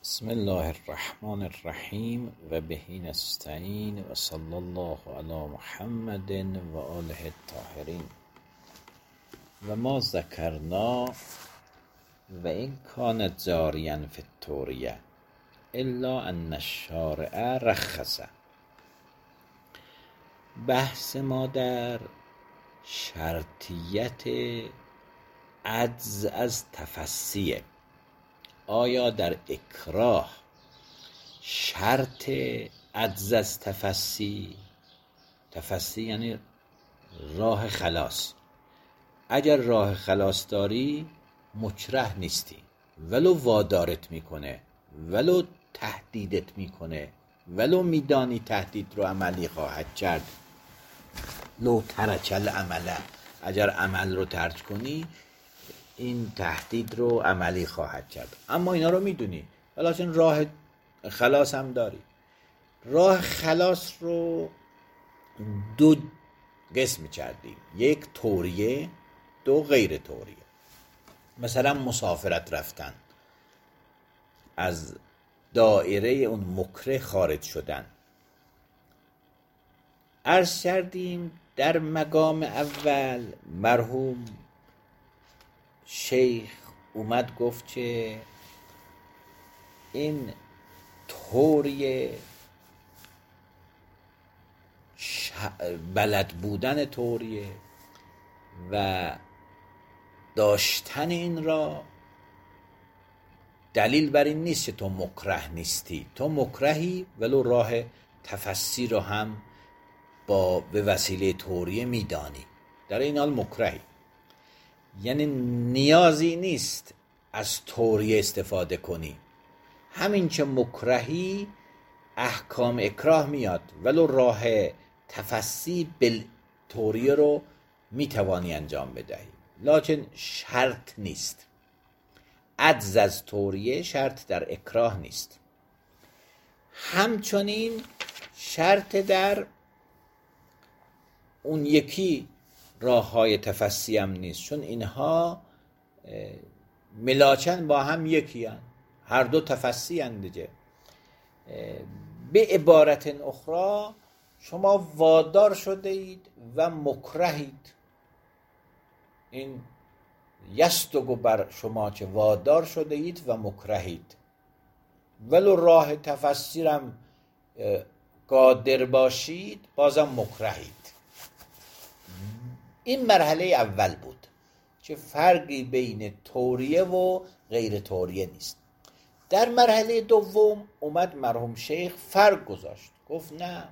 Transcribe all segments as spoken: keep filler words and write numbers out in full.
بسم الله الرحمن الرحیم و بهی نستعین و صلی الله علی محمد و آله الطاهرین. و ما ذکرنا و این کان جاریا فی التوریه الا ان الشارع رخص. بحث ما در شرطیت عجز از تفسیه. آیا در اکراه شرط عجز از تفسی، تفسی یعنی راه خلاص، اگر راه خلاص داری مکره نیستی، ولو وادارت میکنه، ولو تهدیدت میکنه، ولو میدانی تهدید رو عملی خواهد کرد، لو ترک العمله، اگر عمل رو ترک کنی این تهدید رو عملی خواهد کرد. اما اینا رو میدونی، ولیکن راه خلاص هم داری. راه خلاص رو دو قسم کردیم، یک توریه، دو غیر توریه. مثلا مسافرت رفتن، از دایره اون مکره خارج شدن. عرض کردیم در مقام اول مرحوم شیخ اومد گفت که این توریه، ش... بلد بودن توریه و داشتن این را دلیل بر این نیست که تو مکره نیستی. تو مکرهی ولو راه تفسیر رو هم با به وسیله توریه میدانی، در این حال مکرهی. یعنی نیازی نیست از توریه استفاده کنی، همین که مکرهی احکام اکراه میاد، ولو راه تفسی بل توریه رو میتوانی انجام بدهی، لکن شرط نیست. عجز از توریه شرط در اکراه نیست. همچنین شرط در اون یکی راه های تفسی هم نیست، چون اینها ملاچن با هم یکی هن. هر دو تفسی هن دیگه. به عبارت اخرى شما وادار شده اید و مکرهید. این یستگو بر شما که وادار شده اید و مکرهید، ولو راه تفسیرم قادر باشید بازم مکرهید. این مرحله اول بود که فرقی بین توریه و غیر توریه نیست. در مرحله دوم اومد مرحوم شیخ فرق گذاشت، گفت نه،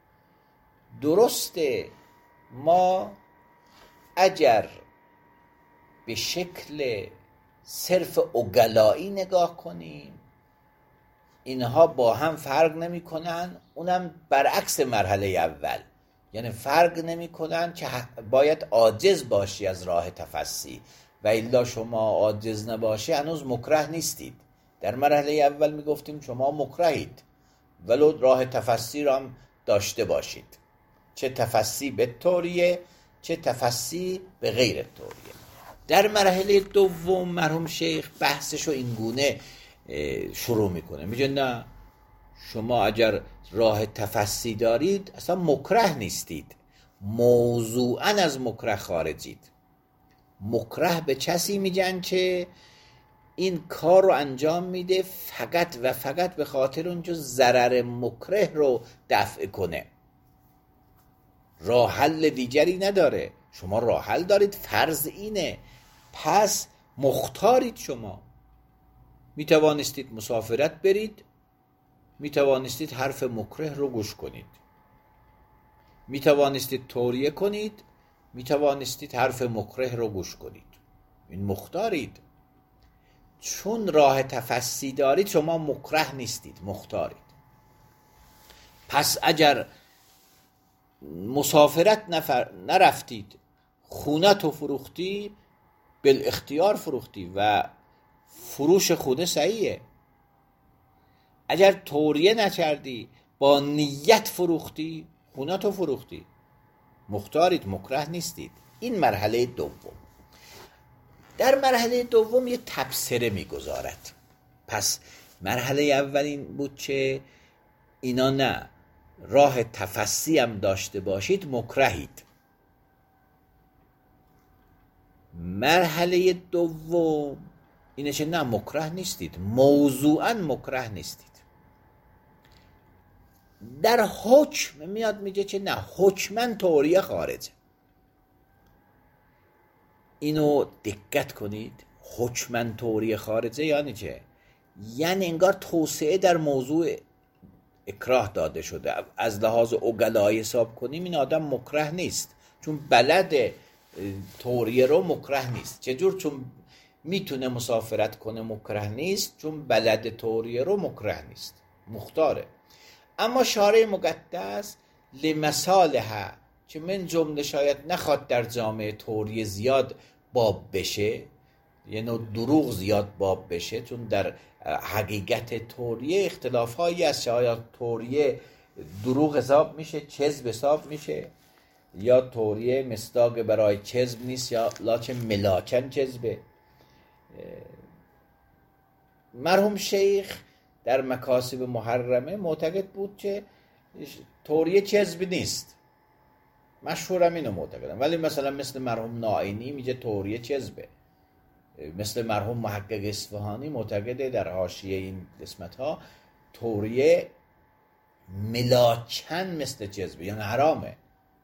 درسته ما اگر به شکل صرف عقلایی نگاه کنیم اینها با هم فرق نمی کنن، اونم برعکس مرحله اول، یعنی فرق نمی کنن که باید عاجز باشی از راه تفسی و الا شما عاجز نباشی هنوز مکره نیستید. در مرحله اول می گفتیم شما مکرهید ولو راه تفسی را هم داشته باشید، چه تفسی به توریه چه تفسی به غیر توریه. در مرحله دوم مرحوم شیخ بحثشو اینگونه شروع میکنه، میگه نه، شما اگر راه تفسی دارید اصلا مکره نیستید، موضوعاً از مکره خارجید. مکره به کسی میگن که این کار رو انجام میده فقط و فقط به خاطر اونجا ضرر مکره رو دفع کنه، راه حل دیگری نداره. شما راه حل دارید، فرض اینه، پس مختارید. شما میتوانستید مسافرت برید، میتوانستید حرف مکره رو گوش کنید، میتوانستید توریه کنید، میتوانستید حرف مکره رو گوش کنید. این مختارید. چون راه تفسی دارید شما مکره نیستید، مختارید. پس اگر مسافرت نفر نرفتید، خونت رو فروختی، بالاختیار فروختی و فروش خونه صحیحه. اگر توریه نکردی، با نیت فروختی، خونت رو فروختی، مختارید، مکره نیستید. این مرحله دوم. در مرحله دوم یه تبصره میگذارد. پس مرحله اول این بود که اینا نه راه تفسی هم داشته باشید مکرهید. مرحله دوم اینه که نه مکره نیستید، موضوعاً مکره نیستید. در حکم میاد میگه که نه حکماً توریه خارجه. اینو دقت کنید، حکماً توریه خارجه یعنی چه؟ یعنی انگار توسعه در موضوع اکراه داده شده. از لحاظ عقلایی حساب کنیم این آدم مکره نیست، چون بلد توریه رو مکره نیست. چجور؟ چون میتونه مسافرت کنه مکره نیست، چون بلد توریه رو مکره نیست، مختاره. اما شارع مقدس لمصالح که من جمله شاید نخواد در جامعه توریه زیاد باب بشه، یعنی دروغ زیاد باب بشه، چون در حقیقت توریه اختلاف هایی است که آیا توریه دروغ حساب میشه، کذب حساب میشه، یا توریه مصداق برای کذب نیست، یا لاکن ملاکن کذبه. مرحوم شیخ در مکاسب محرمه معتقد بود که توریه کذب نیست، مشهورم اینو معتقدم. ولی مثلا مثل مرحوم ناینی میگه توریه کذبه، مثل مرحوم محقق اصفهانی معتقده در حاشیه این قسمت ها توریه ملاکن مثل کذبه، یعنی حرامه.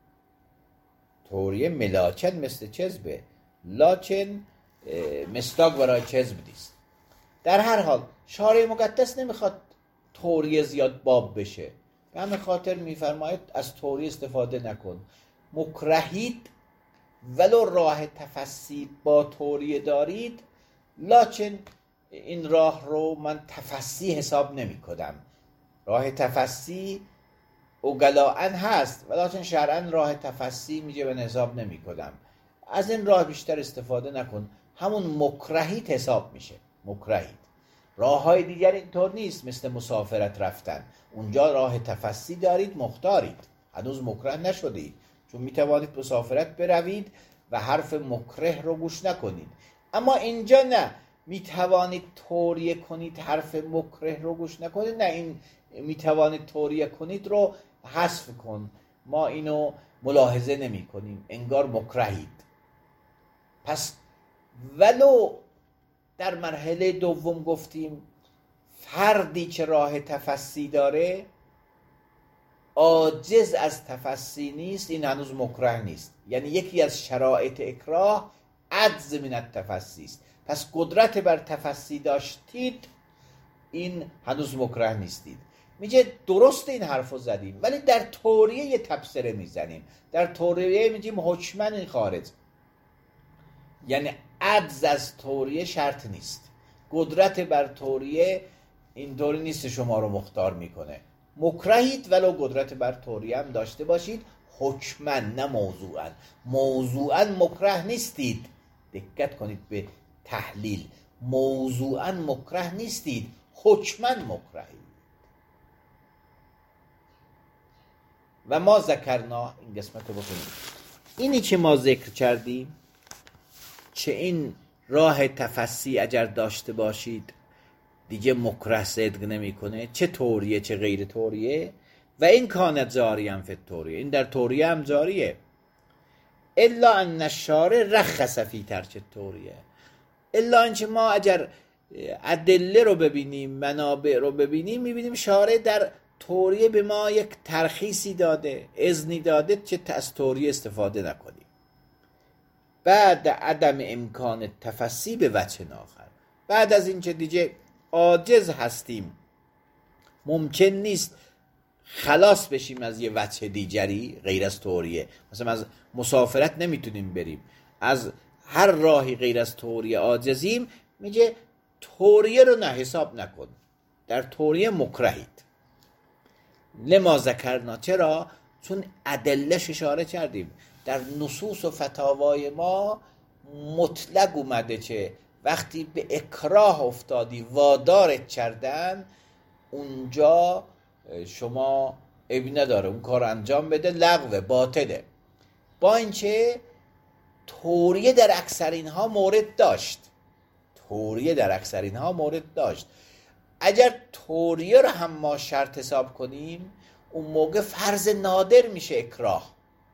توریه ملاکن مثل کذبه، لکن مصداق برای کذب نیست. در هر حال شارع مقدس نمیخواد توریه زیاد باب بشه، به همین خاطر میفرماید از توریه استفاده نکن، مکرهید ولو راه تفسی با توریه دارید، لکن این راه رو من تفسی حساب نمی کنم. راه تفسی عقلاً هست ولکن شرعاً راه تفسی میگه من حساب نمی کنم، از این راه بیشتر استفاده نکن، همون مکرهید حساب میشه. مکرهید. راه های دیگر اینطور نیست، مثل مسافرت رفتن، اونجا راه تفسی دارید، مختارید، هنوز مکره نشدید، چون میتوانید مسافرت بروید و حرف مکره رو گوش نکنید. اما اینجا نه، میتوانید توریه کنید حرف مکره رو گوش نکنید، نه، این میتوانید توریه کنید رو حذف کن، ما اینو ملاحظه نمی کنیم، انگار مکرهید. پس ولو در مرحله دوم گفتیم فردی که راه تفسی داره عاجز از تفسی نیست، این هنوز مکره نیست. یعنی یکی از شرایط اکراه عجز من التفسی است. پس قدرت بر تفسی داشتید، این هنوز مکره نیستید. میگه درست این حرفو زدیم، ولی در توریه یه تبصره میزنیم. در توریه میگیم حکماً این خارج، یعنی عجز از توریه شرط نیست، قدرت بر توریه اینطوری نیست شما رو مختار میکنه. مکرهید ولو قدرت بر توریه هم داشته باشید، حکماً نه موضوعاً. موضوعاً مکره نیستید، دقت کنید به تحلیل، موضوعاً مکره نیستید، حکماً مکرهید. و ما ذکرنا، این قسمت رو بکنید، اینی که ما ذکر کردیم چه این راه تفسی اگر داشته باشید دیگه مکره صدق نمی کنه، چه توریه چه غیر توریه. و این کانت جاری هم فی توریه، این در توریه هم جاریه. الا ان الشارع رخص فی ترک توریه، الا اینکه ما اگر ادله رو ببینیم، منابع رو ببینیم، میبینیم شارع در توریه به ما یک ترخیصی داده، اذنی داده که از توریه استفاده نکنیم. بعد عدم امکان تفسی به وجه آخر، بعد از این که دیگه عاجز هستیم، ممکن نیست خلاص بشیم از یه وجه دیگری غیر از توریه، مثلا از مسافرت نمیتونیم بریم، از هر راهی غیر از توریه عاجزیم، میگه توریه رو نه حساب نکن، در توریه مکرهید. لما ذکرنا، چرا؟ چون ادلهش اشاره کردیم، در نصوص و فتاوای ما مطلق اومده که وقتی به اکراه افتادی وادارت کردن، اونجا شما عیبی نداره اون کار انجام بده، لغوه، باطله. با اینکه توریه در اکثر اینها مورد داشت، توریه در اکثر اینها مورد داشت، اگر توریه رو هم ما شرط حساب کنیم، اون موقع فرض نادر میشه اکراه.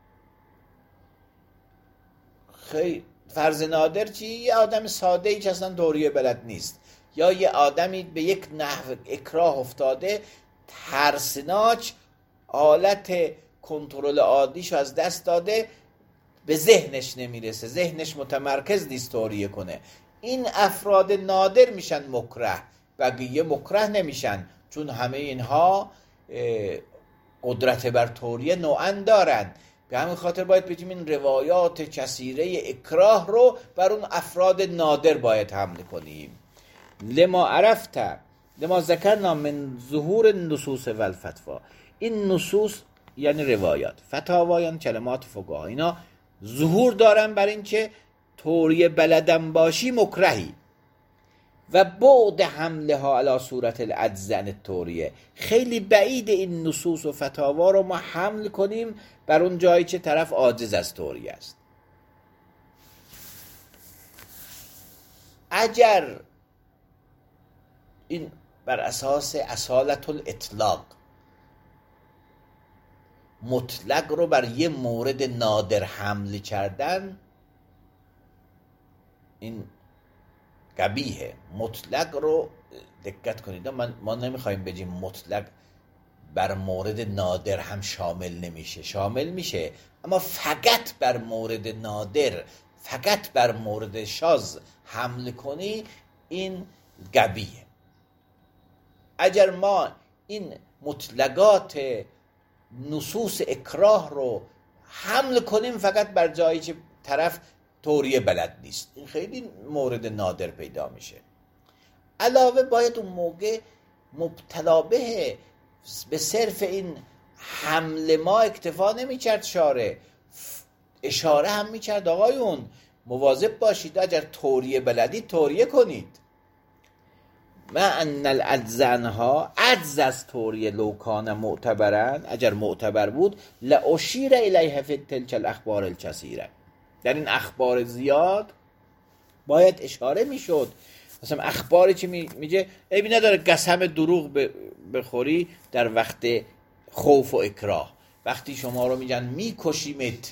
خیلی فرض نادر چی؟ یه آدم ساده ای که اصلا توریه بلد نیست، یا یه آدمی به یک نحو اکراه افتاده، ترسناک، حالت کنترل عادیشو از دست داده، به ذهنش نمیرسه، ذهنش متمرکز نیست توریه کنه. این افراد نادر میشن مکره، بقیه مکره نمیشن، چون همه اینها قدرت بر توریه نوعا دارن. به همین خاطر باید بگیم این روایات کثیره اکراه رو بر اون افراد نادر باید حمل کنیم. لما عرفت لما ذکرنا من ظهور النصوص و الفتوا. این نصوص یعنی روایات، فتاوا یعنی کلمات فقها، اینا ظهور دارن بر این که توریه بلدن باشی مکرهی، و بعد حمله ها علی صورت العجز عن التوریه. خیلی بعید این نصوص و فتاوا رو ما حمل کنیم بر اون جایی که طرف عاجز از توریه است. اگر این بر اساس اصالت الاطلاق مطلق رو بر یه مورد نادر حمل کردن، این قبیحه. مطلق رو دقت کنید، من ما نمیخوایم بگیم مطلق بر مورد نادر هم شامل نمیشه، شامل میشه، اما فقط بر مورد نادر، فقط بر مورد شاذ حمل کنی، این قبیحه. اگر ما این مطلقات نصوص اکراه رو حمل کنیم فقط بر جایی که طرف توریه بلد نیست، این خیلی مورد نادر پیدا میشه. علاوه باید اون موقع مبتلا به به صرف این حمل ما اکتفا نمیکرد، شاره اشاره هم میکرد آقایون مواظب باشید، اگر توریه بلدید توریه کنید. ما ان العجزنها، عجز از توریه لوکان معتبرن، اگر معتبر بود، لاشیر الیه فی تلک الاخبار الکثیره، در این اخبار زیاد باید اشاره میشد. مثلا اخباری که میگه عیبی نداره قسم دروغ بخوری در وقت خوف و اکراه، وقتی شما رو میگن میکشیمت،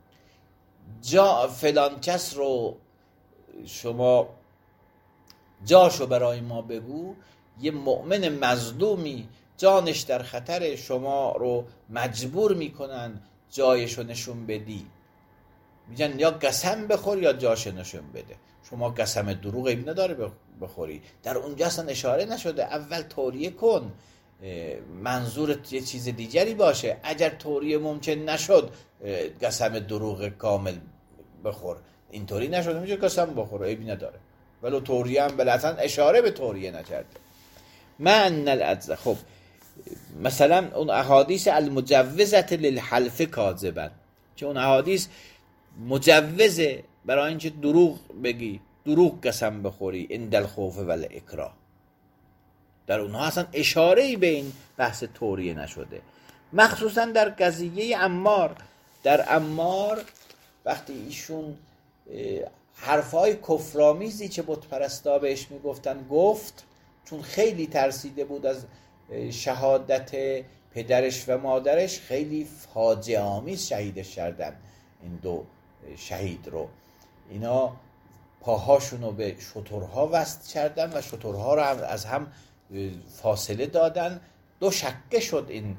جا فلان کس رو شما جاشو برای ما بگو، یه مؤمن مظلومی جانش در خطر، شما رو مجبور میکنن جایشو نشون بدی، میگن یا قسم بخور یا جاش نشون بده. شما قسم دروغ عیب نداره بخوری، در اونجا اصلا اشاره نشده اول توریه کن، منظورت یه چیز دیگری باشه. اگر توریه ممکن نشد قسم دروغ کامل بخور، اینطوری نشده میشه قسم بخور، عیبی نداره، ولو توریه هم بلتن اشاره به توریه نکرده. من العجز. خب مثلا اون احادیث المجوزت للحلف کاذبا، که اون احادیث مجوزه برای اینکه دروغ بگی، دروغ قسم بخوری، عند الخوف و الاکراه، در اونها اصلا اشاره‌ای به این بحث توریه نشده. مخصوصا در قضیه عمار، در عمار وقتی ایشون حرفای کفرآمیزی که بت پرستا بهش میگفتن گفت، چون خیلی ترسیده بود از شهادت پدرش و مادرش، خیلی فاجعه آمیز شهیدش کردن این دو شهید رو. اینا پاهاشون رو به شترها وصل کردن و شترها رو از هم فاصله دادن. دو شقه شد این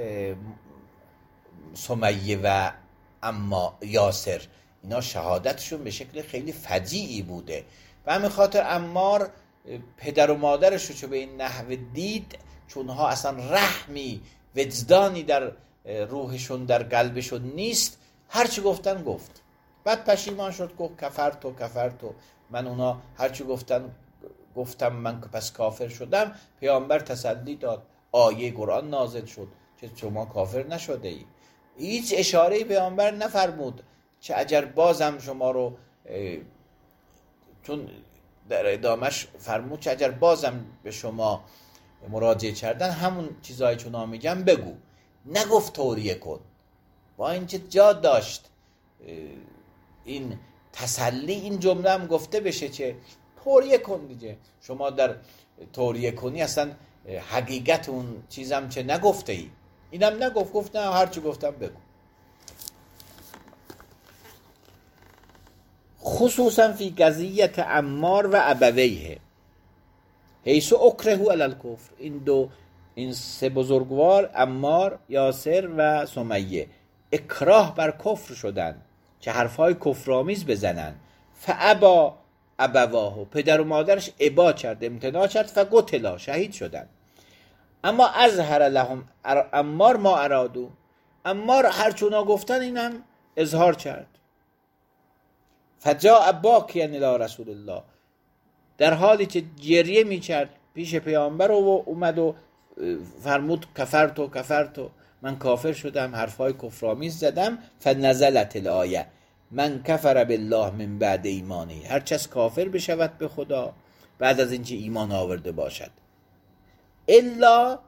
سمیه و اما یاسر، اینا شهادتشون به شکل خیلی فجیعی بوده. و همین خاطر عمار پدر و مادرش رو چه به این نحو دید، چونها اصلا رحمی وجدانی در روحشون در قلبشون نیست، هرچی گفتن گفت. بعد پشیمان شد، گفت کفرتو کفرتو، من اونا هرچی گفتن گفتم، من پس کافر شدم. پیامبر تسلی داد، آیه قرآن نازل شد که شما کافر نشده ای. هیچ اشاره‌ای پیامبر نفرمود که اگر بازم شما رو، چون در ادامش فرمود که اگر بازم به شما مراجعه کردن همون چیزایی که اونا میگن بگو، نگفت توریه کن. با اینکه جا داشت این تسلی این جمله هم گفته بشه که توریه کن دیگه. شما در توریه کنی اصلا حقیقت اون چیزم چه نگفته ای. اینم نگفت، گفت نه هرچی گفتم بگو. خصوصا فی قضیت عمار و ابویه حیث اکرهوا علی الکفر. این دو این سه بزرگوار عمار، یاسر و سمیه اکراه بر کفر شدن که حرفهای کفرآمیز بزنن. فابا ابواه، پدر و مادرش ابا کرد، امتناع کرد. فقتلا، شهید شدن. اما اظهر لهم عمار ما ارادو، عمار هرچونا گفتن این هم اظهار کرد. فجاء باکیا الی رسول الله، در حالی که گریه میکرد پیش پیامبر و اومد و فرمود کفرتو کفرتو، من کافر شدم، حرفای کفرآمیز زدم. فنزلت الآیه من کفر بالله من بعد ایمانی، هر کس کافر بشود به خدا بعد از اینکه ایمان آورده باشد. الا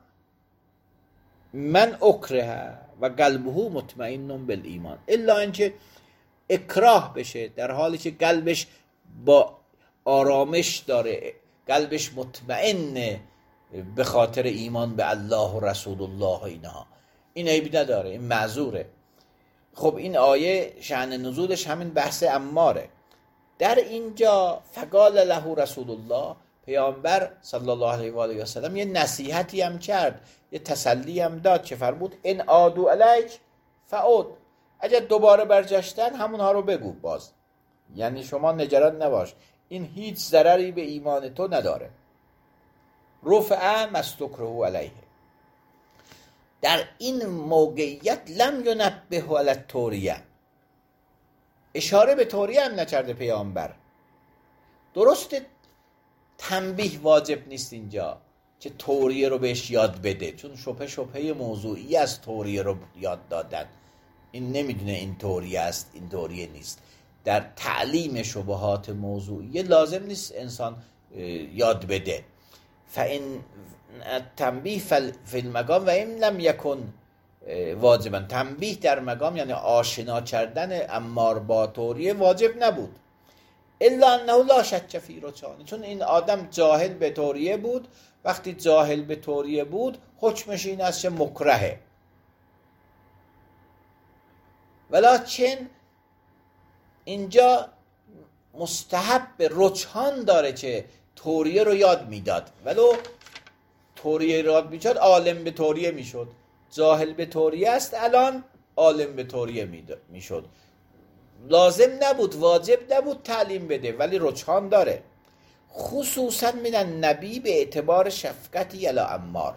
من اکره و قلبه مطمئن بالایمان، الا اینکه اکراه بشه در حالی که قلبش با آرامش داره، قلبش مطمئن به خاطر ایمان به الله و رسول الله. اینها این عیبی نداره، این معذوره. خب این آیه شأن نزولش همین بحث عماره. در اینجا فقال له رسول الله، پیامبر صلی الله علیه و آله و سلم یه نصیحتی هم کرد، یه تسلی هم داد که فرمود ان عادوا الیک فعود، اگر دوباره برگشتن همونها رو بگو باز، یعنی شما نگران نباش، این هیچ ضرری به ایمان تو نداره. رفع مستکره علیه، در این موقعیت لم ینبه علی التوریه، اشاره به توریه هم نکرده پیامبر. درست تنبیه واجب نیست اینجا که توریه رو بهش یاد بده، چون شبهه شبهه موضوعی از توریه رو یاد دادن، این نمیدونه این توریه است این توریه نیست. در تعلیم شبهات موضوعی لازم نیست انسان یاد بده. فان تنبیه فی المقام و این لم یکن واجبا، تنبیه در مقام یعنی آشنا کردن عمار با توریه واجب نبود. الا انه لا شک فی رجحان، چون این آدم جاهل به توریه بود. وقتی جاهل به توریه بود حکمش این است که مکرهه. ولکن اینجا مستحب رجحان داره که توریه رو یاد میداد، ولو توریه رو یاد میداد عالم به توریه میشد. جاهل به توریه است الان عالم به توریه میشد. لازم نبود، واجب نبود تعلیم بده، ولی رجحان داره. خصوصا من النبی به اعتبار شفقتی علی عمار،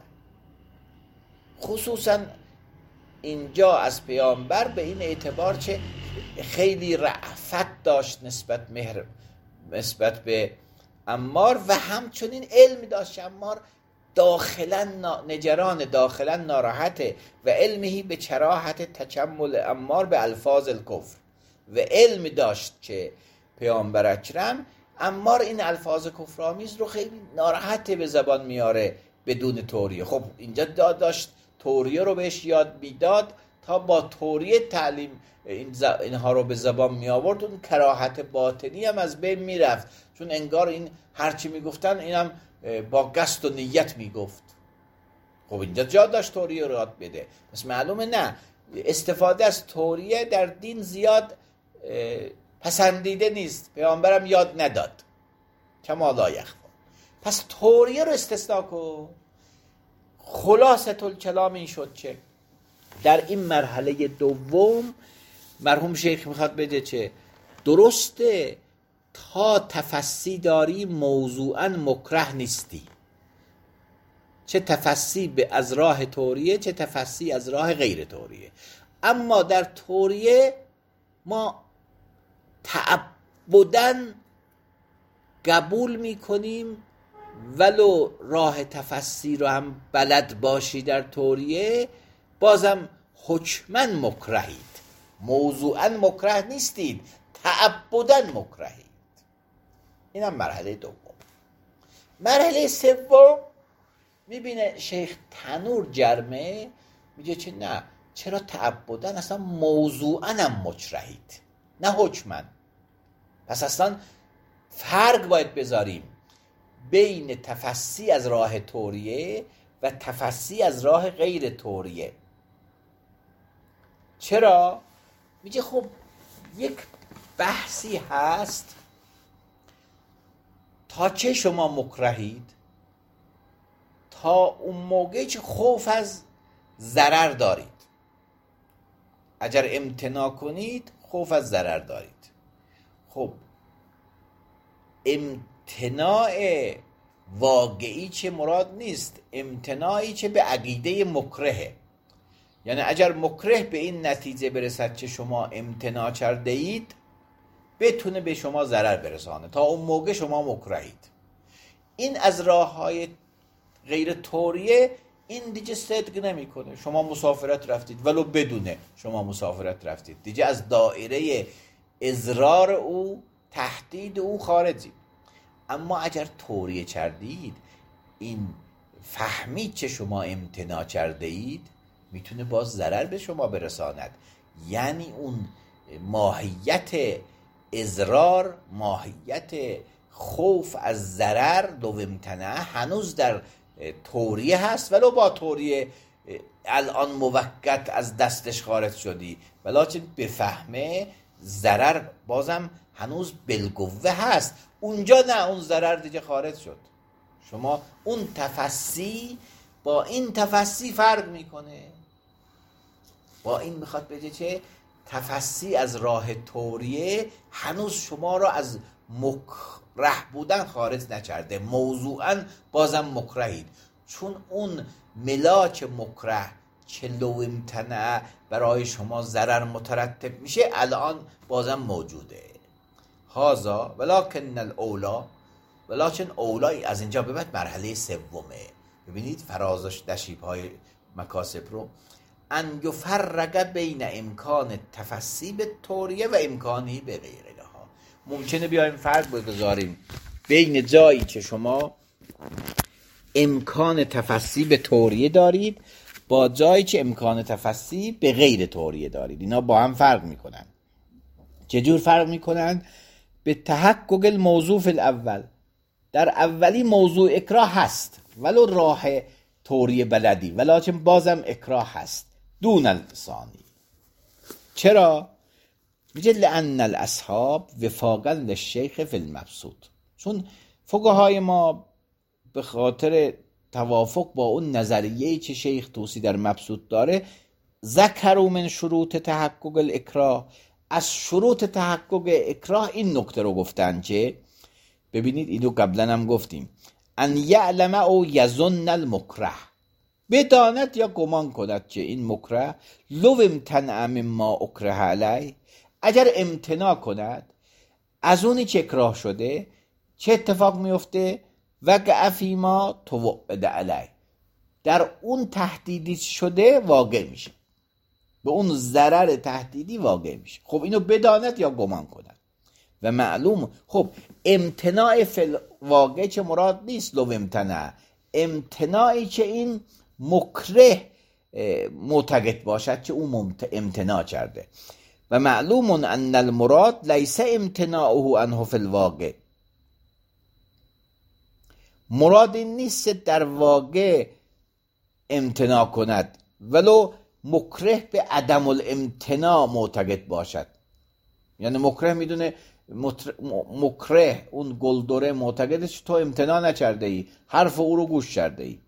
خصوصا اینجا از پیامبر به این اعتبار که خیلی رأفت داشت نسبت مهر نسبت به عمار و همچنین علم داشت. عمار داخلا نگران، داخلا ناراحته و علمهی به چراحت تکمل عمار به الفاظ الکفر، و علم داشت که پیامبر اکرم عمار این الفاظ کفرآمیز رو خیلی ناراحته به زبان میاره بدون توریه. خب اینجا داشت توریه رو بهش یاد میداد تا با توریه تعلیم این ز... اینها رو به زبان می آورد. اون کراهت باطنی هم از بین میرفت، چون انگار این هرچی میگفتن اینم با قصد و نیت میگفت. خب اینجا جا داشت توریه رو یاد بده. پس معلومه نه، استفاده از توریه در دین زیاد پسندیده نیست، پیامبرم یاد نداد کما لا یخفی. پس توریه رو استثناء کن. خلاصه الکلام این شد که در این مرحله دوم مرحوم شیخ میخواد بگه که درسته تا تفسی داری موضوعا مکره نیستی، چه تفسی به از راه توریه چه تفسی از راه غیر توریه، اما در توریه ما تعبداً قبول میکنیم ولو راه تفسی رو هم بلد باشی در توریه بازم حکماً مکرهید، موضوعاً مکره نیستید، تعبداً مکرهید. این هم مرحله دوم. مرحله سوم میبینه شیخ تنور جرمه، میگه که نه، چرا تعبداً، اصلا موضوعاً هم مکرهید نه حکماً. پس اصلا فرق باید بذاریم بین تفسی از راه توریه و تفسی از راه غیر توریه. چرا؟ میگه خب یک بحثی هست تا چه شما مکرهید؟ تا اون موقع که خوف از ضرر دارید. اگر امتناع کنید خوف از ضرر دارید. خب امتناع واقعی چه مراد نیست، امتناعی که به عقیده مکرهه. یعنی اگر مکره به این نتیجه برسد که شما امتناع کرده اید بتونه به شما ضرر برسانه، تا اون موقع شما مکرهید. این از راه های غیر توریه این دیگه صدق نمیکنه. شما مسافرت رفتید ولو بدونه شما مسافرت رفتید، دیگه از دایره اضرار او، تهدید او خارجی. اما اگر توریه کردید، این فهمید که شما امتناع کرده اید، میتونه باز ضرر به شما برساند. یعنی اون ماهیت اضرار، ماهیت خوف از ضرر دو امتناع هنوز در توریه هست، ولو با توریه الان موقت از دستش خارج شدی، ولیکن بفهمه ضرر بازم هنوز بالقوه هست. اونجا نه، اون ضرر دیگه خارج شد. شما اون تفسی با این تفسی فرق میکنه. با این میخواد بگه چه؟ تفسی از راه توریه هنوز شما را از مکره بودن خارج نکرده، موضوعا بازم مکرهید. چون اون ملاک مکره که لو امتنع برای شما ضرر مترتب میشه الان بازم موجوده. هازا ولکن الاولا، ولکن اولای از اینجا به بعد مرحله سومه. ببینید فرازش نشیب های مکاسب رو، ان یفرق بین امکان تفسی به توریه و امکانی به غیرها. ممکنه بیایم فرق بگذاریم بین جایی که شما امکان تفسی به توریه دارید با جایی که امکان تفسی به غیر توریه دارید. اینا با هم فرق میکنن. چجور فرق میکنن؟ به تحقق الموضوع فی الاول، در اولی موضوع اکراه هست ولو راه توریه بلدی، ولیکن بازم اکراه هست دون الثانی. چرا؟ میگه لأن الاصحاب وفاقا للشیخ فی المبسوط. چون فقهای ما به خاطر توافق با اون نظریه‌ای که شیخ طوسی در مبسوط داره، ذکروا من شروط تحقق الاکراه، از شروط تحقق اکراه این نکته رو گفتن که ببینید، اینو قبلا هم گفتیم، ان یعلم او یظن المکره، بداند یا گمان کند که این مکره لو امتنع مما اکره علیه، اگر امتناع کند از اونی که اکراه شده چه اتفاق میفته؟ وقع فیما توعد علیه، در اون تهدیدی شده واقع میشه، به اون ضرر تهدیدی واقع میشه. خب اینو بداند یا گمان کند. و معلوم خب امتناع فی واقع چه مراد نیست لو امتنع، امتناعی که این مکره معتقد باشد که اون امتناع کرده. و معلوم ان المراد لیس امتناعه عنه فی الواقع، مراد این نیست در واقع امتناع کند ولو مکره به عدم الامتناع معتقد باشد. یعنی مکره میدونه، مکره اون گلدره معتقدش تو امتناع نکرده ای، حرف او رو گوش کرده ای،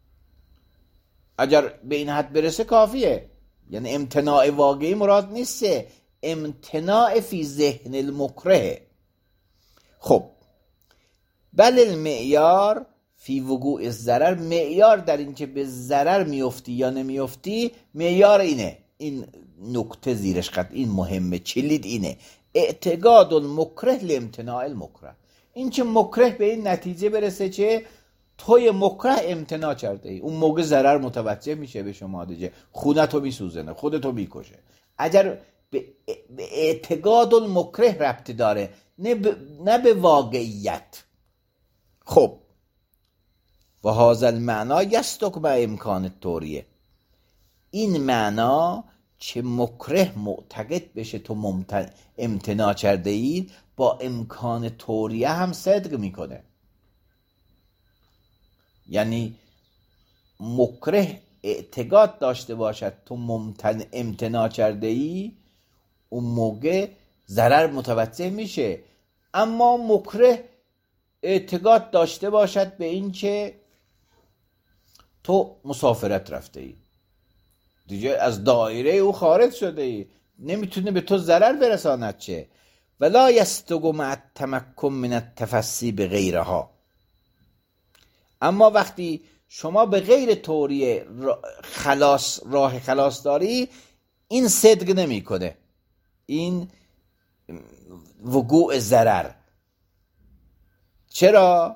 اگر به این حد برسه کافیه. یعنی امتناع واقعی مراد نیست، امتناع فی ذهن المکره. خب بل المعیار فی وقوع الضرر، معیار در این که به ضرر میفتی یا نمیفتی، معیار اینه، این نکته زیرش قد این مهمه، چلید اینه، اعتقاد المکره لامتناع المکره، این که مکره به این نتیجه برسه که توی مکره امتناع کرده ای، اون موقع ضرر متوجه میشه به شما دیگه، خونتو میسوزنه، خودتو میکشه. اگر به اعتقاد المکره ربط داره، نه به, نه به واقعیت. خب و هذا المعنی یصدق با امکان توریه، این معنا چه مکره معتقد بشه تو امتناع کرده اید با امکان توریه هم صدق میکنه. یعنی مکره اعتقاد داشته باشد تو ممتن امتناع کرده ای، اون موقع ضرر متوجه میشه. اما مکره اعتقاد داشته باشد به این که تو مسافرت رفته ای، دیگه از دایره او خارج شده ای، نمیتونه به تو ضرر برساند، چه ولا یستگو مع التمکن من التفسی به غیرها. اما وقتی شما به غیر توریه خلاص راه خلاص داری، این صدق نمیکنه، این وقوع ضرر. چرا؟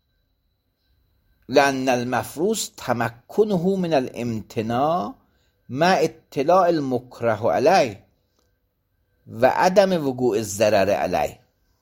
لأن المفروض تمکنه من الامتناع مع اطلاع المکره علیه و عدم وقوع الضرر علیه.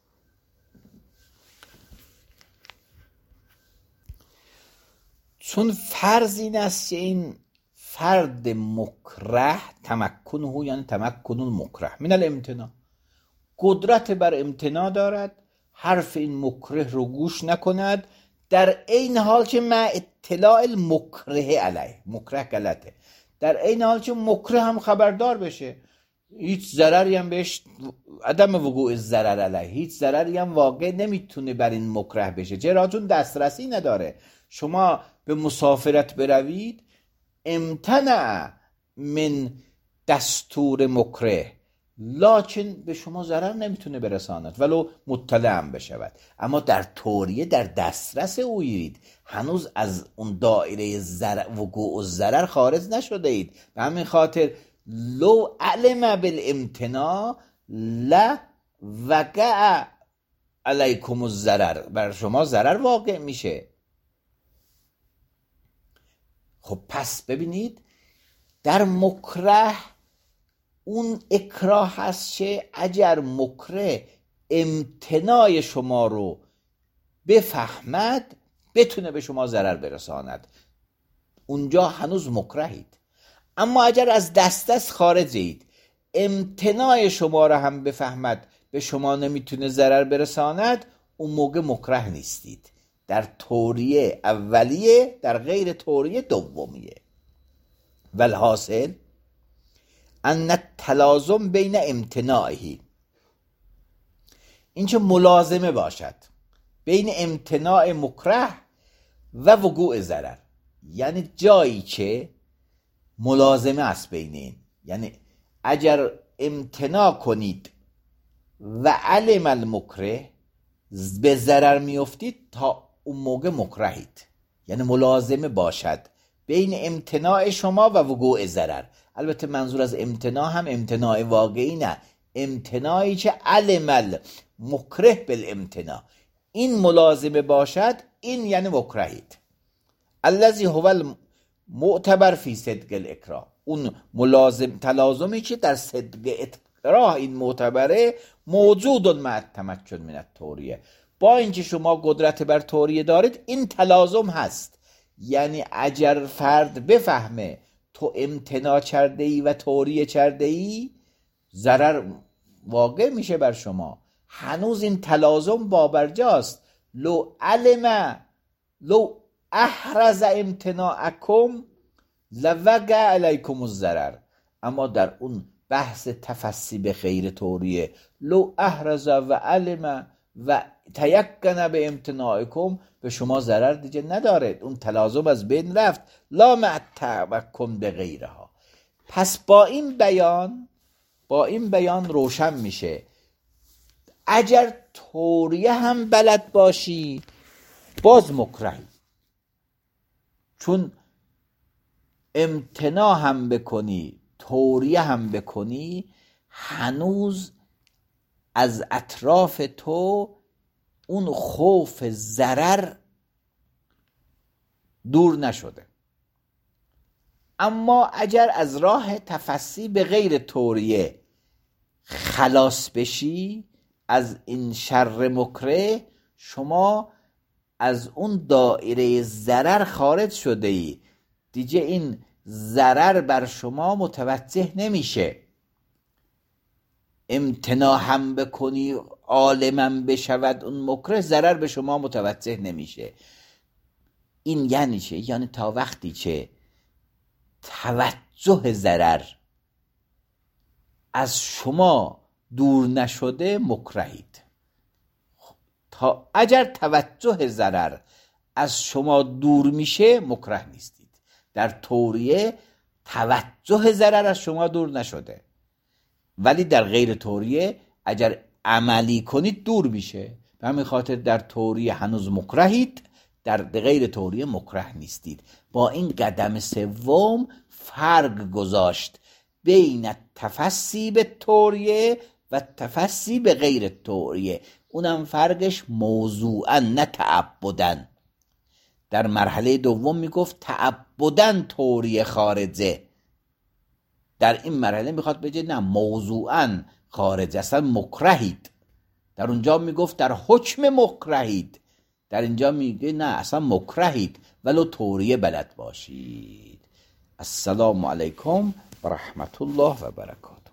چون فرض این است که این فرد مکره تمکنه، یعنی تمکن المکره من الامتناع، قدرت بر امتناع دارد، حرف این مکره رو گوش نکند، در این حال که مع اطلاع المکره علیه، مکره غلطه، در این حال که مکره هم خبردار بشه، هیچ ضرری هم بهش، عدم وقوع ضرر علیه، هیچ ضرری هم واقع نمیتونه بر این مکره بشه. چرا؟ چون دسترسی نداره. شما به مسافرت بروید، امتنع من دستور مکره، لکن به شما ضرر نمیتونه برساند ولو مطلع هم بشود. اما در توریه در دسترس اویید، هنوز از اون دایره ضرر وقوع و ضرر خارج نشده اید. به همین خاطر لو علم بالامتناع لا وقع علیکم الضرر، بر شما ضرر واقع میشه. خب پس ببینید در مکره اون اکراه هست که اگر مکره امتناع شما رو بفهمد بتونه به شما ضرر برساند، اونجا هنوز مکرهید. اما اگر از دست دست خارجید، امتناع شما رو هم بفهمد به شما نمیتونه ضرر برساند، اون موقع مکره نیستید. در توریه اولیه، در غیر توریه دومیه. والحاصل ان التلازم بین امتناعی، این چه ملازمه باشد بین امتناع مکره و وقوع ضرر، یعنی جایی که ملازمه است بین این، یعنی اگر امتناع کنید و علم المکره به ضرر میافتید، تا اون موقع مکرهید. یعنی ملازمه باشد بین امتناع شما و وقوع ضرر. البته منظور از امتناع هم امتناع واقعی نه، امتناعی که علم المکره بالامتناع، این ملازمه باشد، این یعنی مکرهید. الذی هو المعتبر فی صدق الاکراه، اون ملازم تلازمی که در صدق اکراه این معتبره، موجود مع التمکن من التوریه. با اینکه شما قدرت بر توریه دارید، این تلازم هست. یعنی اگر فرد بفهمه تو امتناع کرده ای و توریه کرده ای، ضرر واقع میشه بر شما. هنوز این تلازم بابرجاست. لو علم لو احرز امتناعکم لوقع علیکم الضرر. اما در اون بحث تفسی به خیر توریه، لو احرز و علم و تیقن به امتناعکم، به شما ضرر دیگه نداره، اون تلازم از بین رفت. لا مع التمکن به غیرها. پس با این بیان با این بیان روشن میشه اگر توریه هم بلد باشی باز مکرهی، چون امتناع هم بکنی توریه هم بکنی، هنوز از اطراف تو اون خوف ضرر دور نشده. اما اگر از راه تفسی به غیر توریه خلاص بشی از این شر مکره، شما از اون دایره ضرر خارج شده ای، دیگه این ضرر بر شما متوجه نمیشه. امتناع هم بکنی عالمم بشود اون مکره، ضرر به شما متوجه نمیشه. این یعنی چه؟ یعنی تا وقتی که توجه ضرر از شما دور نشده مکرهید. تا اگر توجه ضرر از شما دور میشه مکره نیستید. در توریه توجه ضرر از شما دور نشده، ولی در غیر توریه اگر عملی کنید دور میشه. به همین خاطر در توریه هنوز مکرهید، در غیر توریه مکره نیستید. با این قدم سوم فرق گذاشت بین تفسی به توریه و تفسی به غیر توریه. اونم فرقش موضوعا نه تعبدن. در مرحله دوم میگفت تعبدن توریه خارجه، در این مرحله میخواد بگه نه موضوعا خارج، اصلا مکرهید. در اونجا میگفت در حکم مکرهید، در اینجا میگه نه اصلا مکرهید ولو توریه بلد باشید. السلام علیکم و رحمت الله و برکاته.